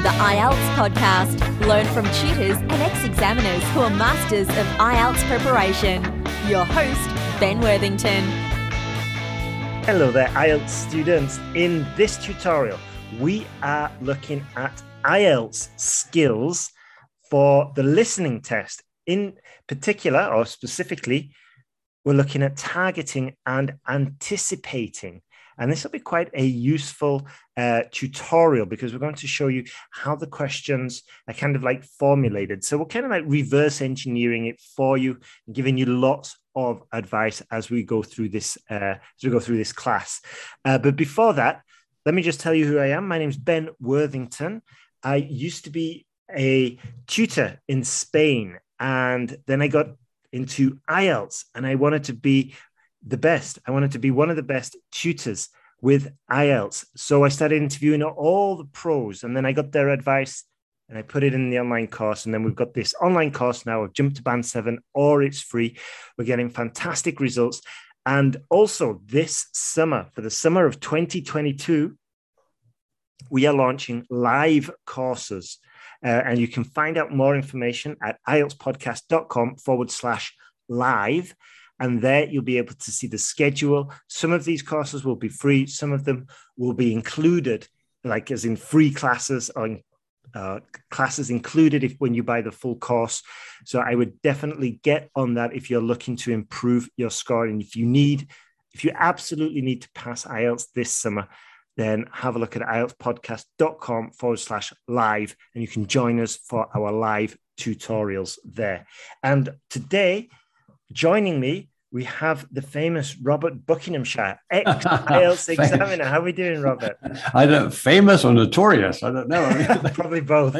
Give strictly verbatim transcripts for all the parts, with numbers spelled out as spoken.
the I E L T S podcast. Learn from tutors and ex-examiners who are masters of I E L T S preparation. Your host, Ben Worthington. Hello there, I E L T S students. In this tutorial, we are looking at I E L T S skills for the listening test. In particular, or specifically, we're looking at targeting and anticipating. And this will be quite a useful uh, tutorial because we're going to show you how the questions are kind of like formulated. So we're kind of like reverse engineering it for you and giving you lots of advice as we go through this, uh, as we go through this class. Uh, but before that, let me just tell you who I am. My name's Ben Worthington. I used to be a tutor in Spain, and then I got into I E L T S, and I wanted to be the best. I wanted to be one of the best tutors with I E L T S. So I started interviewing all the pros, and then I got their advice and I put it in the online course. And then we've got this online course now of Jump to Band seven, or it's free. We're getting fantastic results. And also this summer, for the summer of twenty twenty-two, we are launching live courses. Uh, and you can find out more information at ieltspodcast.com forward slash live. And there you'll be able to see the schedule. Some of these courses will be free. Some of them will be included, like as in free classes or uh, classes included if when you buy the full course. So I would definitely get on that if you're looking to improve your score. And if you need, if you absolutely need to pass I E L T S this summer, then have a look at ieltspodcast.com forward slash live, and you can join us for our live tutorials there. And today, joining me, we have the famous Robert Buckinghamshire, ex-I E L T S examiner. How are we doing, Robert? I don't, famous or notorious? I don't know. I mean, probably both.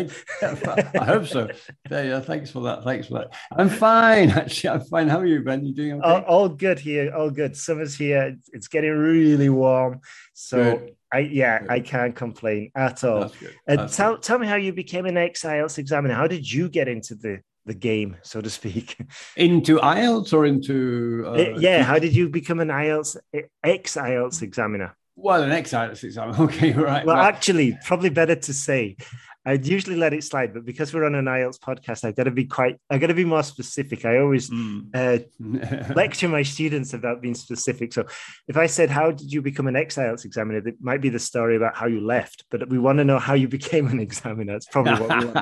I hope so. Yeah, thanks for that. Thanks for that. I'm fine, actually. I'm fine. How are you, Ben? You doing okay? All, all good here. All good. Summer's here. It's getting really warm. So, good. I yeah, good. I can't complain at all. That's good. That's uh, tell, good. tell me how you became an ex-I E L T S examiner. How did you get into the the game, so to speak? Into I E L T S or into... Uh, yeah, how did you become an I E L T S, ex-I E L T S examiner? Well, an ex-I E L T S examiner, okay, right. Well, well, actually, probably better to say, I'd usually let it slide, but because we're on an I E L T S podcast, I've got to be quite, I've got to be more specific. I always mm. uh, lecture my students about being specific. So if I said, how did you become an ex-I E L T S examiner? It might be the story about how you left, but we want to know how you became an examiner. That's probably what we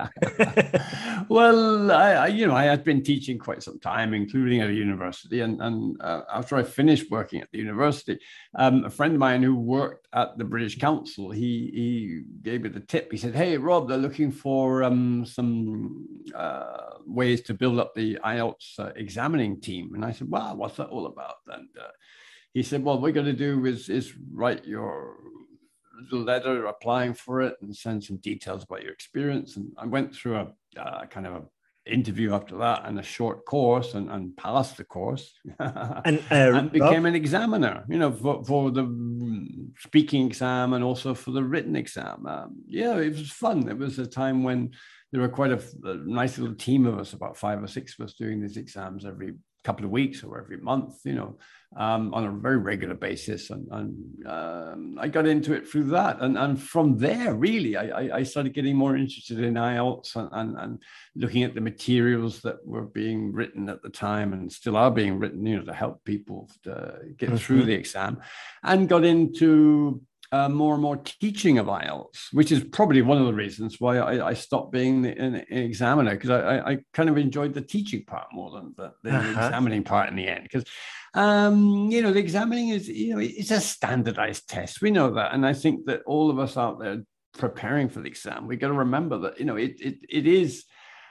want. Well, I, I, you know, I had been teaching quite some time, including at a university. And, and uh, after I finished working at the university, um, a friend of mine who worked at the British Council, he, he gave me the tip. He said, hey, Rob, they're looking for um, some uh, ways to build up the I E L T S uh, examining team. And I said, wow, what's that all about? And uh, he said, well, what we're going to do is, is write your little letter applying for it and send some details about your experience. And I went through a uh, kind of a interview after that and a short course and, and passed the course and, uh, and became Rob? an examiner, you know, for, for the speaking exam and also for the written exam. Um, yeah, it was fun. It was a time when there were quite a, a nice little team of us, about five or six of us doing these exams every couple of weeks or every month, you know, um, on a very regular basis. And, and um, I got into it through that. And, and from there, really, I, I started getting more interested in I E L T S and, and, and looking at the materials that were being written at the time and still are being written, you know, to help people to get mm-hmm. through the exam, and got into Uh, more and more teaching of I E L T S, which is probably one of the reasons why I, I stopped being an, an examiner, because I, I kind of enjoyed the teaching part more than the, the uh-huh. examining part in the end. Because, um, you know, the examining is, you know, it's a standardized test. We know that. And I think that all of us out there preparing for the exam, we got to remember that, you know, it it it is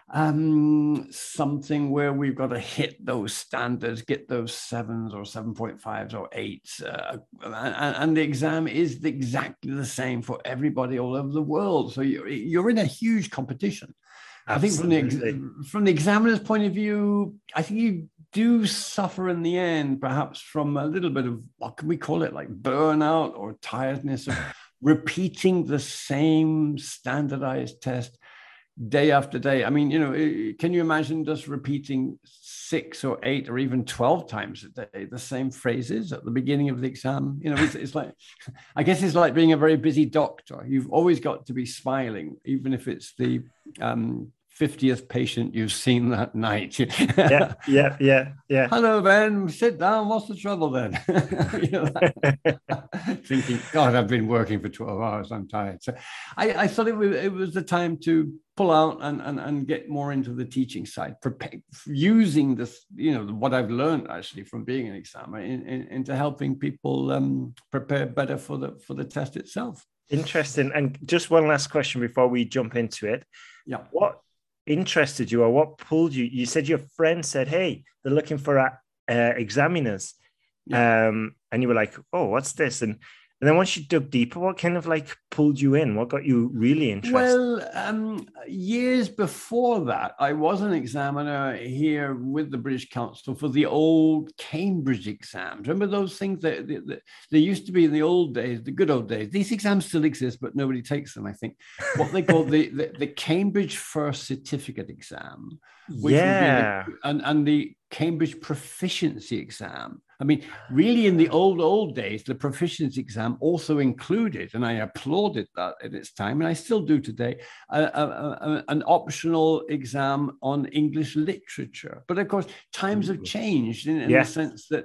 um something where we've got to hit those standards, get those sevens or seven point fives or eights, uh, and, and the exam is exactly the same for everybody all over the world. So you're, you're in a huge competition. Absolutely. I think from the from the examiner's point of view, I think you do suffer in the end, perhaps from a little bit of, what can we call it, like burnout or tiredness of repeating the same standardized test day after day. I mean, you know, can you imagine just repeating six or eight or even twelve times a day the same phrases at the beginning of the exam. You know, it's, it's like, I guess it's like being a very busy doctor. You've always got to be smiling, even if it's the um, fiftieth patient you've seen that night. yeah, yeah, yeah, yeah. Hello, Ben. Sit down. What's the trouble then? You know, thinking, God, I've been working for twelve hours. I'm tired. So I, I thought it was, it was the time to pull out and, and, and get more into the teaching side, prepare, using this, you know, what I've learned actually from being an examiner in, in, into helping people um, prepare better for the for the test itself. Interesting. And just one last question before we jump into it. Yeah. What interested you or what pulled you? You said your friend said, hey, they're looking for uh, examiners. Yeah. Um, and you were like, oh, what's this? And and then once you dug deeper, what kind of like pulled you in? What got you really interested? Well, um, years before that, I was an examiner here with the British Council for the old Cambridge exams. Remember those things that, that, that they used to be in the old days, the good old days? These exams still exist, but nobody takes them, I think. What they call the, the, the Cambridge First Certificate exam. Which yeah. Would be the, and, and the Cambridge Proficiency exam. I mean, really, in the old, old days, the proficiency exam also included, and I applauded that at its time, and I still do today, a, a, a, an optional exam on English literature. But of course, times have changed in, in yeah. the sense that,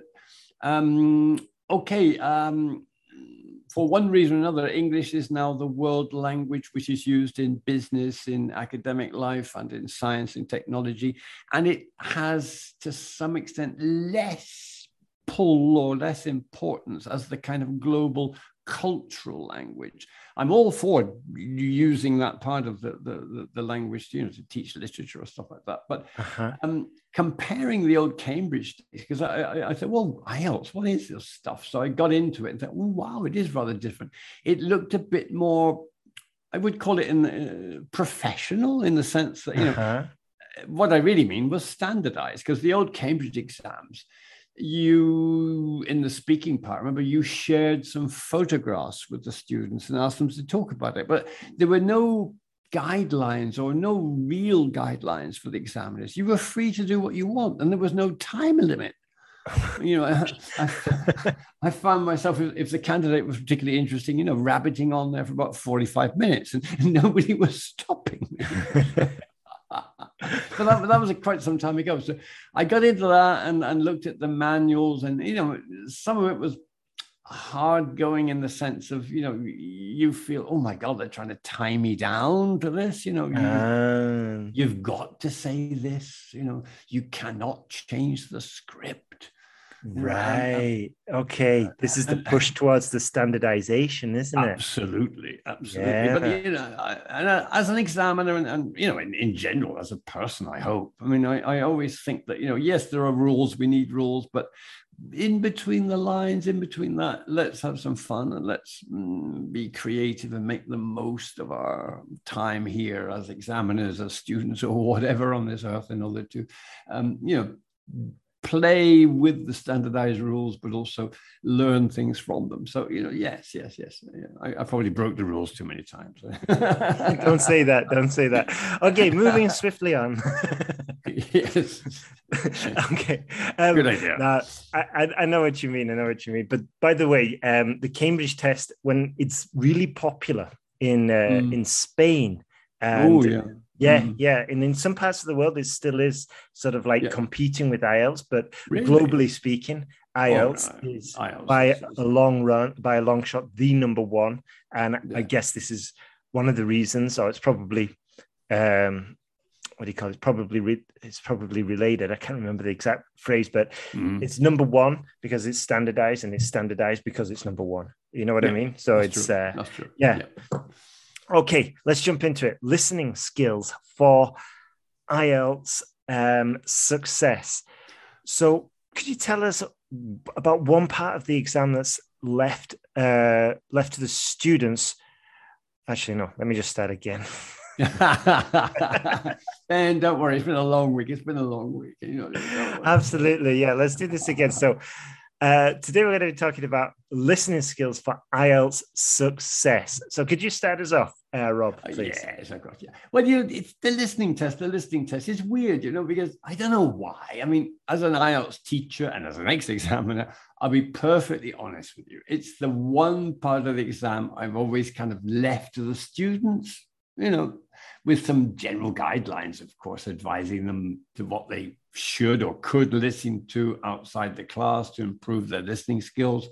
um, okay, um, for one reason or another, English is now the world language which is used in business, in academic life, and in science and technology. And it has, to some extent, less pull or less importance as the kind of global cultural language. I'm all for using that part of the, the, the language, you know, to teach literature or stuff like that. But uh-huh. um, comparing the old Cambridge days, because I, I, I said, well, I E L T S, what is this stuff? So I got into it and thought, oh, wow, it is rather different. It looked a bit more, I would call it in uh, professional, in the sense that, you know, uh-huh. what I really mean was standardized, because the old Cambridge exams, you, in the speaking part, remember you shared some photographs with the students and asked them to talk about it, but there were no guidelines or no real guidelines for the examiners. You were free to do what you want, and there was no time limit. You know, I, I, I found myself, if, if the candidate was particularly interesting, you know, rabbiting on there for about forty-five minutes, and, and nobody was stopping me. But that, that was quite some time ago. So I got into that and, and looked at the manuals, and, you know, some of it was hard going in the sense of, you know, you feel, oh my God, they're trying to tie me down to this, you know, you, um, you've got to say this, you know, you cannot change the script. Right. Okay. This is the push towards the standardization, isn't it? Absolutely. Absolutely. Yeah. But, you know, I, and I, as an examiner and, and you know, in, in general, as a person, I hope, I mean, I, I always think that, you know, yes, there are rules, we need rules, but in between the lines, in between that, let's have some fun and let's mm, be creative and make the most of our time here as examiners, as students, or whatever on this earth, in order to, um, you know, play with the standardized rules, but also learn things from them. So, you know, yes, yes, yes. Yeah, I, I probably broke the rules too many times. Don't say that. Don't say that. Okay, moving swiftly on. Yes. Okay. Um, Good idea. Now, I, I know what you mean. I know what you mean. But by the way, um, the Cambridge test, when it's really popular in uh, mm. in Spain, and oh, yeah. Yeah, mm. yeah. And in some parts of the world, it still is sort of like yeah. competing with I E L T S, but really? globally speaking, I E L T S oh, no. is I E L T S by is, a long run, by a long shot, the number one. And yeah. I guess this is one of the reasons, or it's probably, um, what do you call it? It's probably, re- it's probably related. I can't remember the exact phrase, but mm. it's number one because it's standardized, and it's standardized because it's number one. You know what yeah, I mean? So it's, true. Uh, that's true. Yeah. yeah. Okay, let's jump into it. Listening skills for I E L T S um, success. So could you tell us about one part of the exam that's left uh, left to the students? Actually, no, let me just start again. And don't worry, it's been a long week. It's been a long week. You know, absolutely, yeah. Let's do this again. So uh, today we're going to be talking about listening skills for I E L T S success. So could you start us off? Uh, Rob, please. Uh, yes, of course. Yeah. Well, you know, it's the listening test. The listening test is weird, you know, because I don't know why. I mean, as an I E L T S teacher and as an ex-examiner, I'll be perfectly honest with you. It's the one part of the exam I've always kind of left to the students, you know, with some general guidelines, of course, advising them to what they should or could listen to outside the class to improve their listening skills.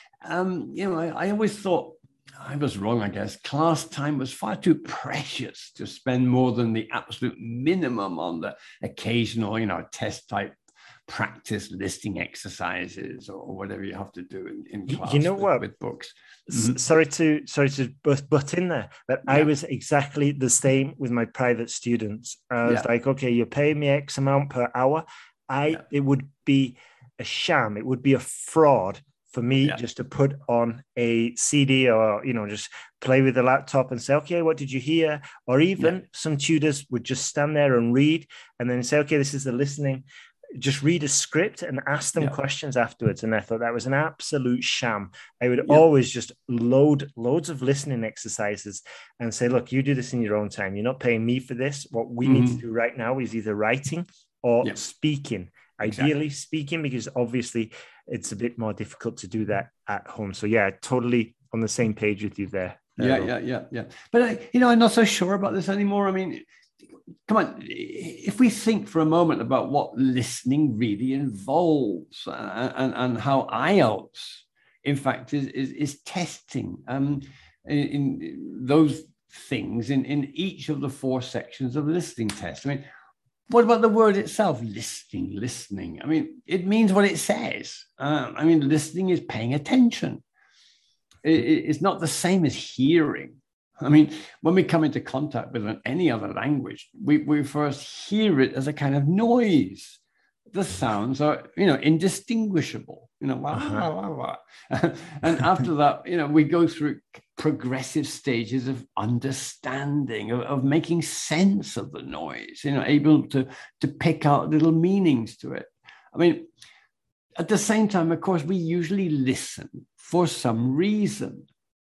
Um, you know, I, I always thought, I was wrong, I guess. Class time was far too precious to spend more than the absolute minimum on the occasional, you know, test type practice listening exercises or whatever you have to do in, in class. You know with, what? with books. Mm-hmm. Sorry to sorry to butt, butt in there, but yeah. I was exactly the same with my private students. I was yeah. like, okay, you're paying me X amount per hour. I yeah. It would be a sham. It would be a fraud for me yeah. just to put on a C D or, you know, just play with the laptop and say, okay, what did you hear? Or even yeah. some tutors would just stand there and read and then say, okay, this is the listening. Just read a script and ask them yeah. questions afterwards. And I thought that was an absolute sham. I would yeah. always just load loads of listening exercises and say, look, you do this in your own time. You're not paying me for this. What we mm-hmm. need to do right now is either writing or yeah. speaking. Ideally exactly. speaking, because obviously it's a bit more difficult to do that at home. So yeah, totally on the same page with you there. Yeah, yeah, yeah, yeah. But I, you know, I'm not so sure about this anymore. I mean, come on, if we think for a moment about what listening really involves uh, and, and how I E L T S, in fact, is, is, is testing um, in, in those things in, in each of the four sections of listening test. I mean, what about the word itself? Listening, listening. I mean, it means what it says. Uh, I mean, listening is paying attention. It, it's not the same as hearing. I mean, when we come into contact with any other language, we, we first hear it as a kind of noise. The sounds are, you know, indistinguishable, you know, wah, wah, wah, wah. And after that, you know, we go through progressive stages of understanding, of, of making sense of the noise, you know, able to, to pick out little meanings to it. I mean, at the same time, of course, we usually listen for some reason.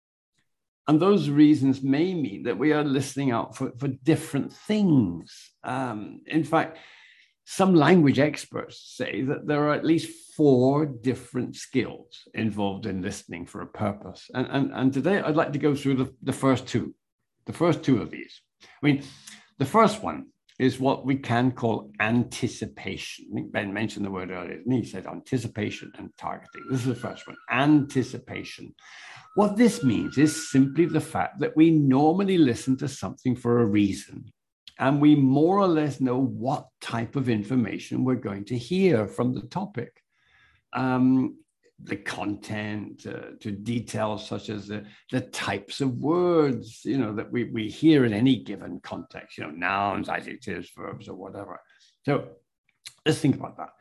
And those reasons may mean that we are listening out for, for different things. Um, in fact, some language experts say that there are at least four different skills involved in listening for a purpose. And, and, and today I'd like to go through the, the first two, the first two of these. I mean, the first one is what we can call anticipation. I think Ben mentioned the word earlier, and he said anticipation and targeting. This is the first one, anticipation. What this means is simply the fact that we normally listen to something for a reason. And we more or less know what type of information we're going to hear from the topic. Um, the content, uh, to details such as the, the types of words, you know, that we, we hear in any given context, you know, nouns, adjectives, verbs, or whatever. So let's think about that.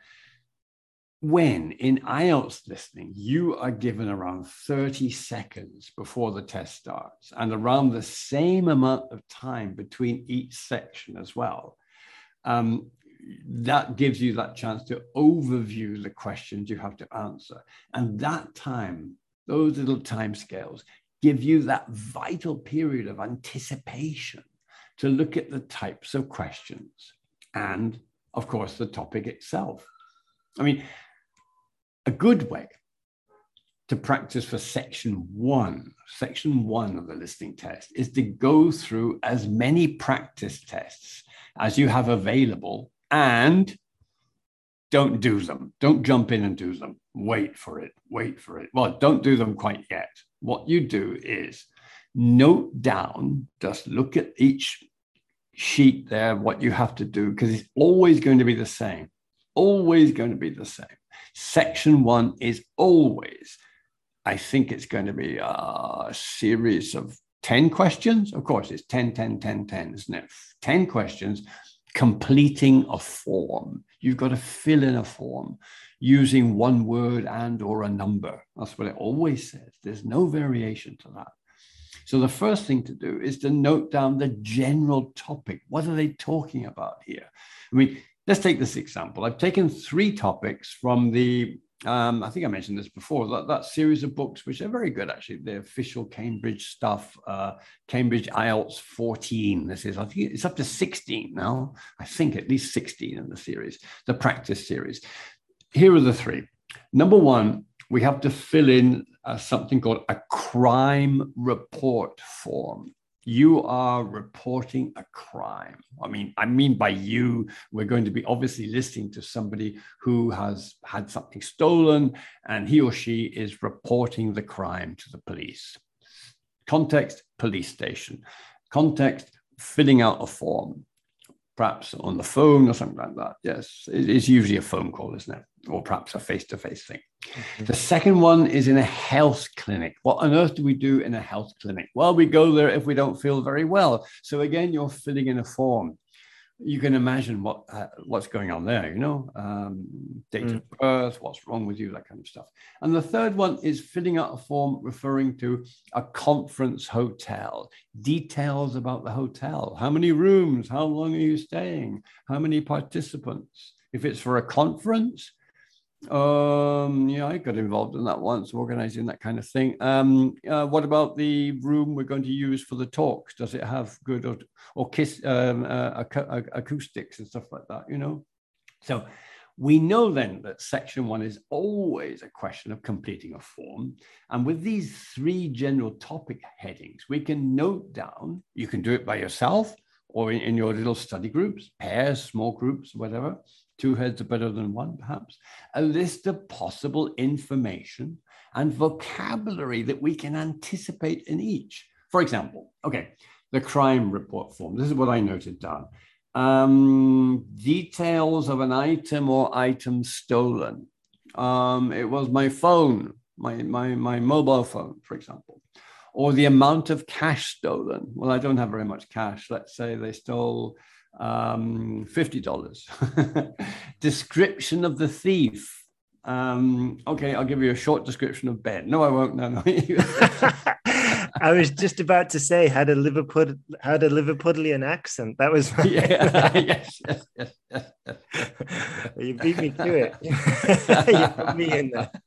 When in I E L T S listening, you are given around thirty seconds before the test starts and around the same amount of time between each section as well, um, that gives you that chance to overview the questions you have to answer. And that time, those little time scales give you that vital period of anticipation to look at the types of questions and, of course, the topic itself. I mean, a good way to practice for section one, section one of the listening test is to go through as many practice tests as you have available and don't do them. Don't jump in and do them. Wait for it, wait for it. Well, don't do them quite yet. What you do is note down, just look at each sheet there, what you have to do, because it's always going to be the same, always going to be the same. Section one is always, I think it's going to be a series of ten questions. Of course, it's ten, ten, ten, ten, isn't it? ten questions, completing a form. You've got to fill in a form using one word and or a number. That's what it always says. There's no variation to that. So the first thing to do is to note down the general topic. What are they talking about here? I mean, let's take this example. I've taken three topics from the Um, I think I mentioned this before, that, that series of books, which are very good, actually, the official Cambridge stuff, uh, Cambridge I E L T S fourteen. This is, I think it's up to sixteen now. I think at least sixteen in the series, the practice series. Here are the three. Number one, we have to fill in uh, something called a crime report form. You are reporting a crime. I mean, I mean by you, we're going to be obviously listening to somebody who has had something stolen, and he or she is reporting the crime to the police. Context, police station. Context, filling out a form, perhaps on the phone or something like that. Yes, it's usually a phone call, isn't it? Or perhaps a face-to-face thing. Mm-hmm. The second one is in a health clinic. What on earth do we do in a health clinic? Well, we go there if we don't feel very well. So again, you're filling in a form. You can imagine what uh, what's going on there, you know, um, date mm. of birth, what's wrong with you, that kind of stuff. And the third one is filling out a form referring to a conference hotel, details about the hotel, how many rooms, how long are you staying, how many participants. If it's for a conference, um, yeah, I got involved in that once, organizing that kind of thing. Um, uh, what about the room we're going to use for the talks? Does it have good or, or kiss um, uh, ac- acoustics and stuff like that, you know? So we know then that section one is always a question of completing a form. And with these three general topic headings, we can note down, you can do it by yourself or in, in your little study groups, pairs, small groups, whatever. Two heads are better than one, perhaps. A list of possible information and vocabulary that we can anticipate in each. For example, okay, the crime report form. This is what I noted down. Um, details of an item or items stolen. Um, it was my phone, my, my, my mobile phone, for example. Or the amount of cash stolen. Well, I don't have very much cash. Let's say they stole um fifty dollars. Description of the thief. Um okay, I'll give you a short description of Ben. No, I won't. No, no. I was just about to say had a Liverpool had a Liverpudlian accent. That was yeah, yes, yes, yes, yes, yes. You beat me to it. You put me in there.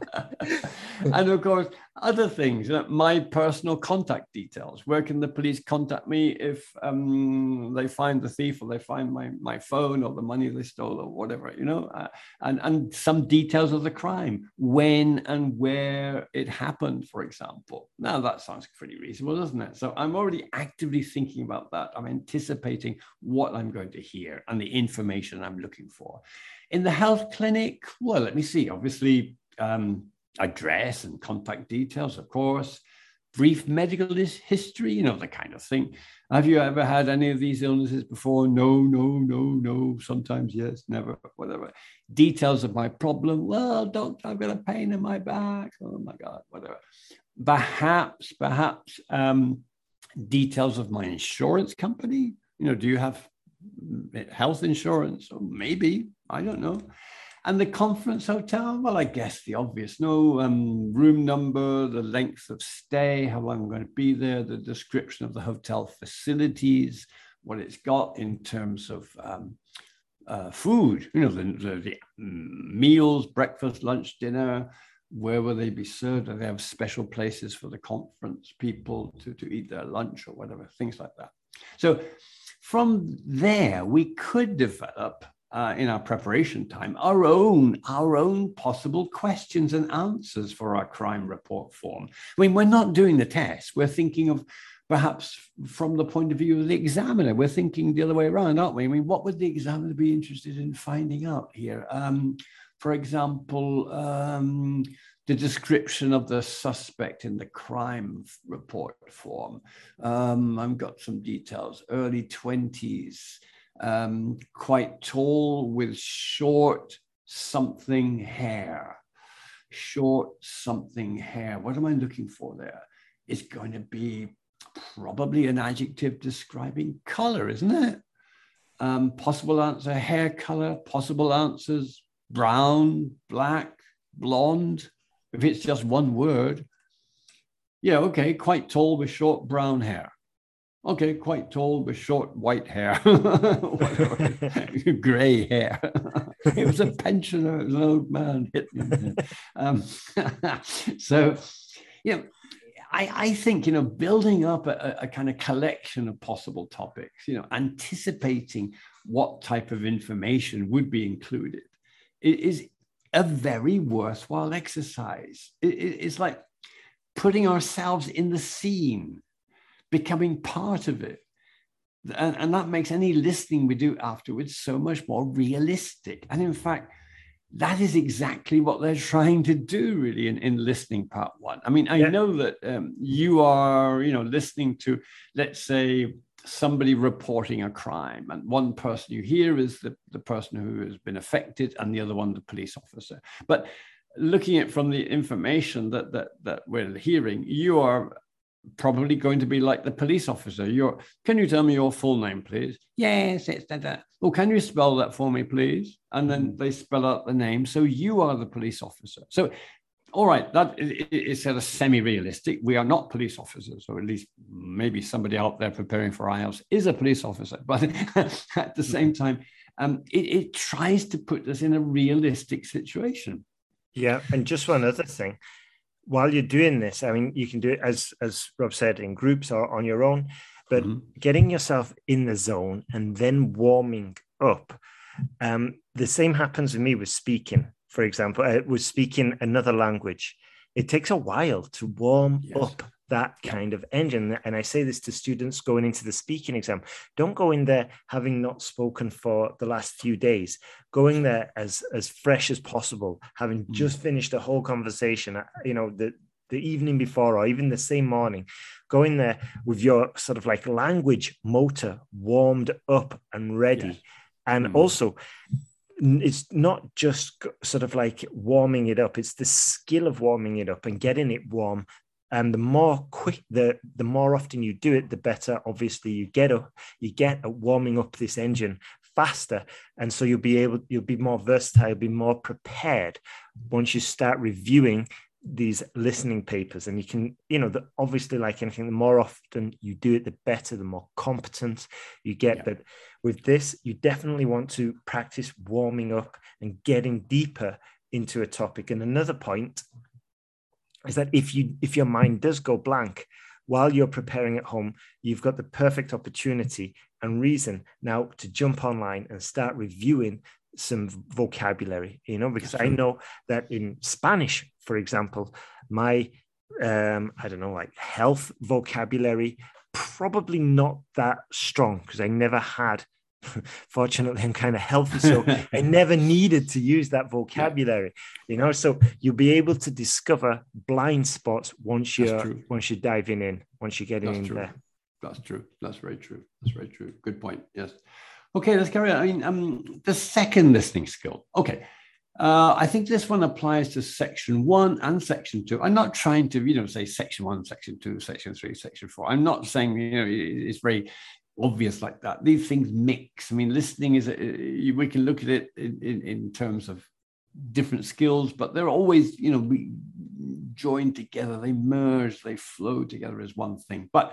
And of course, other things, you know, my personal contact details. Where can the police contact me if um, they find the thief or they find my, my phone or the money they stole or whatever, you know, uh, and, and some details of the crime, when and where it happened, for example. Now, that sounds pretty reasonable, doesn't it? So I'm already actively thinking about that. I'm anticipating what I'm going to hear and the information I'm looking for. In the health clinic, well, let me see, obviously, um, address and contact details, of course, brief medical history, you know, the kind of thing. Have you ever had any of these illnesses before? No, no, no, no. Sometimes yes, never, whatever. Details of my problem. Well, doctor, I've got a pain in my back. Oh my God, whatever. Perhaps, perhaps um, details of my insurance company. You know, do you have health insurance? Or maybe, I don't know. And the conference hotel, well, I guess the obvious, no um, room number, the length of stay, how long I'm going to be there, the description of the hotel facilities, what it's got in terms of um, uh, food, you know, the, the, the meals, breakfast, lunch, dinner, where will they be served? Do they have special places for the conference people to, to eat their lunch or whatever, things like that. So from there, we could develop Uh, in our preparation time, our own, our own possible questions and answers for our crime report form. I mean, we're not doing the test. We're thinking of perhaps from the point of view of the examiner. We're thinking the other way around, aren't we? I mean, what would the examiner be interested in finding out here? Um, for example, um, the description of the suspect in the crime report form. Um, I've got some details, early twenties, Um, quite tall with short something hair. Short something hair. What am I looking for there? It's going to be probably an adjective describing color, isn't it? Um, possible answer, hair color. Possible answers, brown, black, blonde. If it's just one word. Yeah, okay, quite tall with short brown hair. Okay, quite tall with short white hair, gray hair. He was a pensioner, it was an old man. Hit me. Um, so, you know, I, I think, you know, building up a, a kind of collection of possible topics, you know, anticipating what type of information would be included is a very worthwhile exercise. It, it, it's like putting ourselves in the scene, becoming part of it. And, and that makes any listening we do afterwards so much more realistic. And in fact, that is exactly what they're trying to do, really, in, in listening part one. I mean, I yeah. know that um, you are, you know, listening to, let's say, somebody reporting a crime, and one person you hear is the, the person who has been affected, and the other one, the police officer. But looking at from the information that that that we're hearing, you are probably going to be like the police officer. You're, can you tell me your full name, please? Yes, it's that. that. Oh, can you spell that for me, please? And then they spell out the name. So you are the police officer. So, all right, that is sort of semi-realistic. We are not police officers, or at least maybe somebody out there preparing for I E L T S is a police officer. But at the same time, um, it, it tries to put us in a realistic situation. Yeah, and just one other thing. While you're doing this, I mean, you can do it, as as Rob said, in groups or on your own, but mm-hmm. getting yourself in the zone and then warming up. Um, the same happens with me with speaking, for example. I was speaking another language. It takes a while to warm yes. up that kind of engine. And I say this to students going into the speaking exam. Don't go in there having not spoken for the last few days. Going there as, as fresh as possible, having mm. just finished a whole conversation, you know, the, the evening before or even the same morning. Go in there with your sort of like language motor warmed up and ready. Yes. And mm. also, it's not just sort of like warming it up. It's the skill of warming it up and getting it warm. And the more quick, the the more often you do it, the better. Obviously, you get up, you get at warming up this engine faster, and so you'll be able, you'll be more versatile, be more prepared once you start reviewing these listening papers. And you can, you know, the, obviously, like anything, the more often you do it, the better, the more competent you get. Yeah. But with this, you definitely want to practice warming up and getting deeper into a topic. And another point is that if you if your mind does go blank while you're preparing at home, you've got the perfect opportunity and reason now to jump online and start reviewing some vocabulary, you know, because I know that in Spanish, for example, my, um, I don't know, like health vocabulary, probably not that strong because I never had, fortunately, I'm kind of healthy, so I never needed to use that vocabulary, you know. So you'll be able to discover blind spots once you're once you're diving in, once you're getting That's in true. there. That's true. That's very true. That's very true. Good point. Yes. Okay, let's carry on. I mean, um, the second listening skill. Okay. Uh, I think this one applies to section one and section two. I'm not trying to, you know, say section one, section two, section three, section four. I'm not saying, you know, it's very obvious like that. These things mix. I mean, listening is, a, we can look at it in, in, in terms of different skills, but they're always, you know, we join together, they merge, they flow together as one thing. But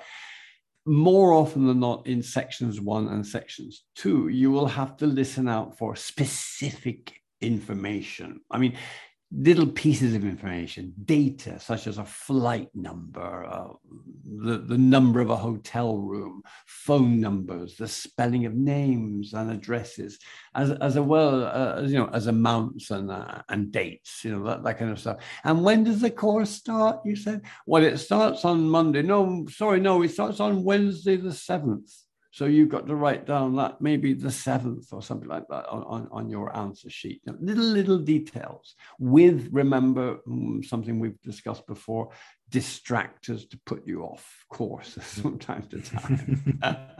more often than not, in sections one and sections two, you will have to listen out for specific information. I mean, little pieces of information, data such as a flight number, uh, the, the number of a hotel room, phone numbers, the spelling of names and addresses, as, as well uh, as, you know, as amounts and, uh, and dates, you know, that, that kind of stuff. And when does the course start, you said? Well, it starts on Monday. No, sorry, no, it starts on Wednesday the seventh. So you've got to write down that maybe the seventh or something like that on, on, on your answer sheet. You know, little, little details with, remember, um, something we've discussed before, distractors to put you off course from time to time.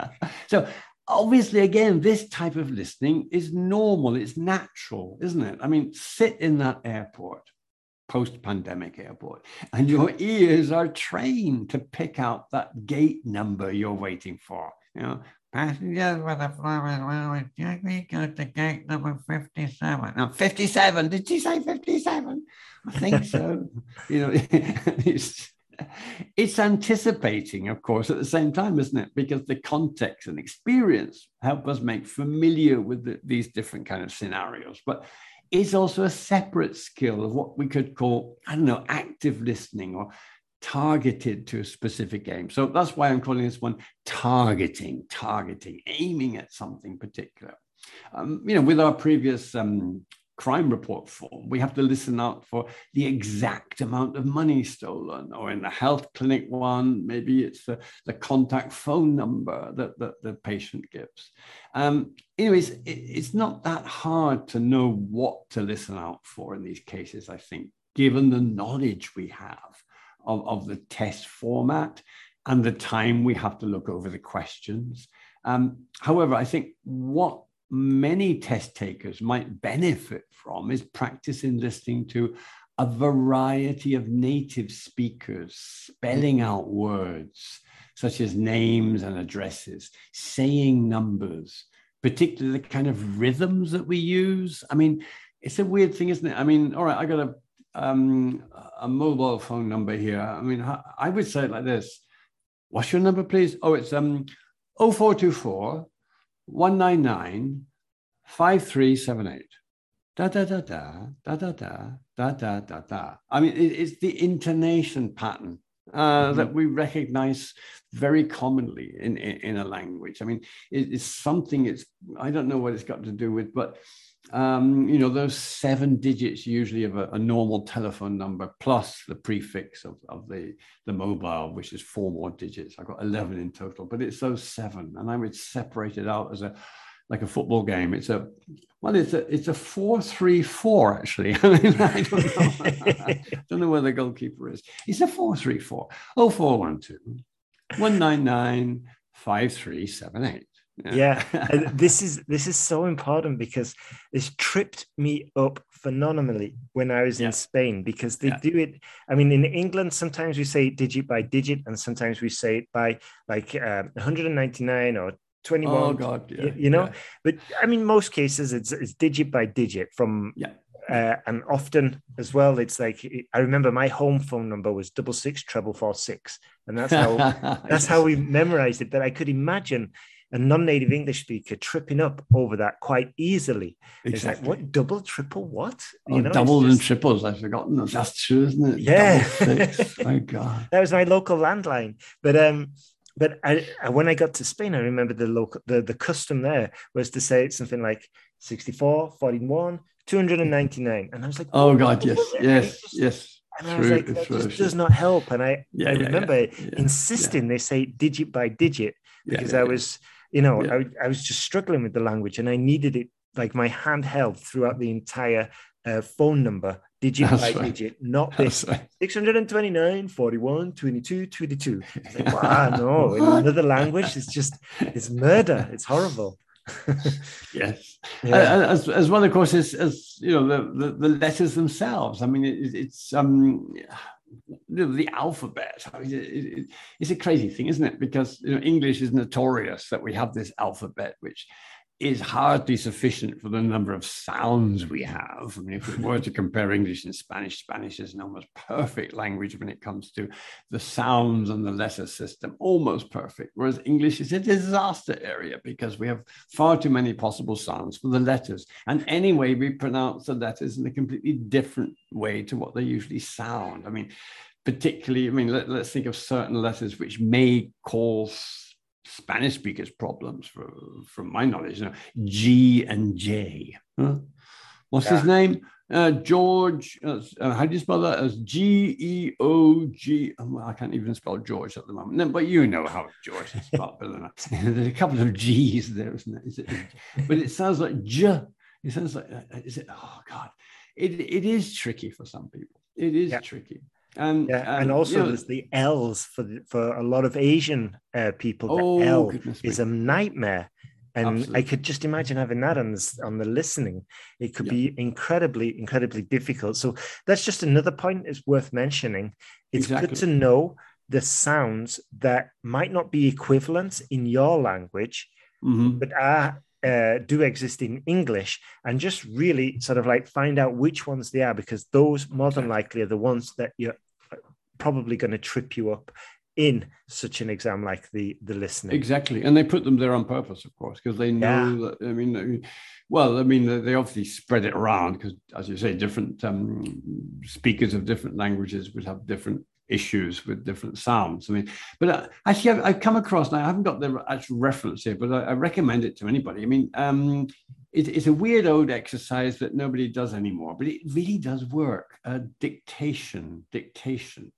So obviously, again, this type of listening is normal. It's natural, isn't it? I mean, sit in that airport, post-pandemic airport, and your ears are trained to pick out that gate number you're waiting for. You know, passengers with a flight, we go to gate number fifty-seven. No, fifty-seven. Did you say fifty-seven? I think so. You know, it's, It's anticipating, of course, at the same time, isn't it? Because the context and experience help us make familiar with the, these different kind of scenarios. But it's also a separate skill of what we could call, I don't know, active listening or targeted to a specific aim. So that's why I'm calling this one targeting, targeting, aiming at something particular. Um, you know, with our previous um, crime report form, we have to listen out for the exact amount of money stolen, or in the health clinic one, maybe it's the, the contact phone number that, that the patient gives. Um, anyways, it, it's not that hard to know what to listen out for in these cases, I think, given the knowledge we have of, of the test format and the time we have to look over the questions. Um, however, I think what many test takers might benefit from is practicing listening to a variety of native speakers, spelling out words such as names and addresses, saying numbers, particularly the kind of rhythms that we use. I mean, it's a weird thing, isn't it? I mean, all right, I got a, um, a mobile phone number here. I mean, I would say it like this. What's your number, please? Oh, it's um, oh four two four, one nine nine, five three seven eight. Da da da da da da da da da da da. I mean, it, it's the intonation pattern uh, mm-hmm. that we recognize very commonly in, in, in a language. I mean, it, it's something. It's I don't know what it's got to do with, but um, you know, those seven digits usually of a, a normal telephone number plus the prefix of, of the the mobile, which is four more digits. I've got eleven in total, but it's those seven, and I would separate it out as a like a football game. It's a, well, it's a, it's a four three four, actually. I mean, I don't know. I don't know where the goalkeeper is. It's a four three four. oh four one two, one nine nine, five three seven eight. Yeah, yeah. this is this is so important because this tripped me up phenomenally when I was yeah. in Spain, because they yeah. do it. I mean, in England, sometimes we say digit by digit, and sometimes we say it by like uh, one hundred ninety-nine or twenty-one. Oh God, yeah, you, you know. Yeah. But I mean, most cases it's it's digit by digit from. Yeah. Uh, and often as well, it's like I remember my home phone number was double six treble four six, and that's how that's yes. how we memorized it. But I could imagine a non-native English speaker tripping up over that quite easily. Exactly. It's like, what, double, triple, what? You oh, know, doubles just... and triples, I've forgotten. That's true, isn't it? Yeah. My God. That was my local landline. But um, but I, when I got to Spain, I remember the local the, the custom there was to say something like sixty-four, forty-one, two hundred ninety-nine. And I was like, oh God, yes, yes, just, yes. And I was like, that just does not help. And I, yeah, I yeah, remember yeah, yeah, insisting yeah. they say digit by digit, because yeah, yeah, I was... Yeah. You know, yeah. I, I was just struggling with the language, and I needed it like my hand held throughout the entire uh, phone number, digit That's by right. digit, not That's this right. six hundred twenty-nine, forty-one, twenty-two, twenty-two. It's like, wow, no, in another language, it's just, it's murder. It's horrible. Yes. Yeah. Uh, as, as well, of course, as, as you know, the, the, the letters themselves. I mean, it, it's... um. the alphabet. I mean, it, it, it's a crazy thing, isn't it? Because you know, English is notorious that we have this alphabet, which is hardly sufficient for the number of sounds we have. I mean, if we were to compare English and Spanish, Spanish is an almost perfect language when it comes to the sounds and the letter system, almost perfect. Whereas English is a disaster area because we have far too many possible sounds for the letters. And anyway, we pronounce the letters in a completely different way to what they usually sound. I mean, particularly, I mean, let, let's think of certain letters which may cause Spanish speakers problems, for, from my knowledge. You know, G and J. Huh? What's yeah. his name? Uh, George. Uh, how do you spell that? As G E O G. Oh, I can't even spell George at the moment. No, but you know how George is spelled. There's a couple of G's there, isn't it? Is it? But it sounds like J. It sounds like. Is it? Oh God. It it is tricky for some people. It is yeah. tricky. And, yeah, and, and also you know, there's the L's for the, for a lot of Asian uh, people. The oh, L is a nightmare, and Absolutely. I could just imagine having that on the, on the listening. It could yeah. be incredibly, incredibly difficult. So that's just another point is worth mentioning. It's exactly. good to know the sounds that might not be equivalent in your language, mm-hmm. but are Uh, do exist in English, and just really sort of like find out which ones they are, because those more than likely are the ones that you're probably going to trip you up in such an exam like the the listening. Exactly. And they put them there on purpose, of course, because they know yeah. that, I mean, well, I mean, they obviously spread it around because, as you say, different um, speakers of different languages would have different issues with different sounds. I mean, but uh, actually, I've, I've come across, now I haven't got the actual reference here, but I, I recommend it to anybody. I mean, um, it, it's a weird old exercise that nobody does anymore, but it really does work. Uh, dictation, dictation.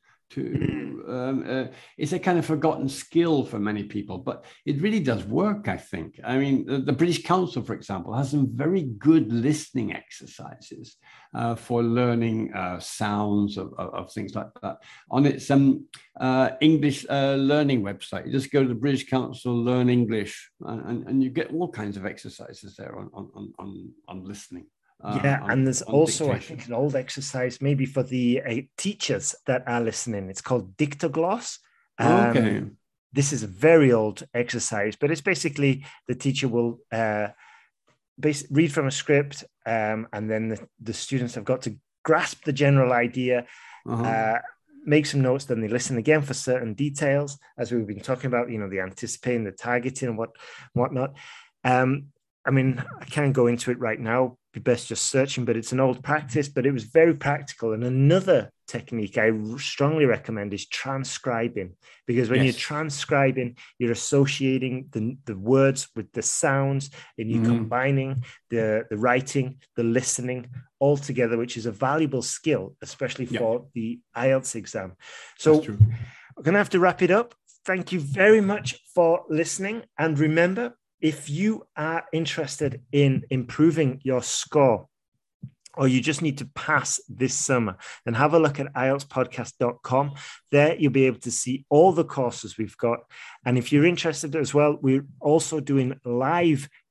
To um, uh, it's a kind of forgotten skill for many people, but it really does work, I think. I mean, the, the British Council, for example, has some very good listening exercises uh, for learning uh, sounds of, of, of things like that. On its um, uh, English uh, learning website, you just go to the British Council, learn English, and, and you get all kinds of exercises there on, on, on, on listening. Uh, yeah, on, and there's also, dictation. I think, an old exercise maybe for the uh, teachers that are listening. It's called Dictogloss. Um, okay. This is a very old exercise, but it's basically the teacher will uh, base, read from a script, um, and then the, the students have got to grasp the general idea, uh-huh. uh, make some notes, then they listen again for certain details, as we've been talking about, you know, the anticipating, the targeting, and what whatnot. Um, I mean, I can't go into it right now. Be best just searching, but it's an old practice, but it was very practical. And another technique I strongly recommend is transcribing, because when yes. you're transcribing, you're associating the, the words with the sounds, and you're mm. combining the, the writing, the listening all together, which is a valuable skill, especially for yeah. the I E L T S exam. So we're going to have to wrap it up. Thank you very much for listening. And remember, if you are interested in improving your score, or you just need to pass this summer, then have a look at I E L T S podcast dot com. There you'll be able to see all the courses we've got. And if you're interested as well, we're also doing live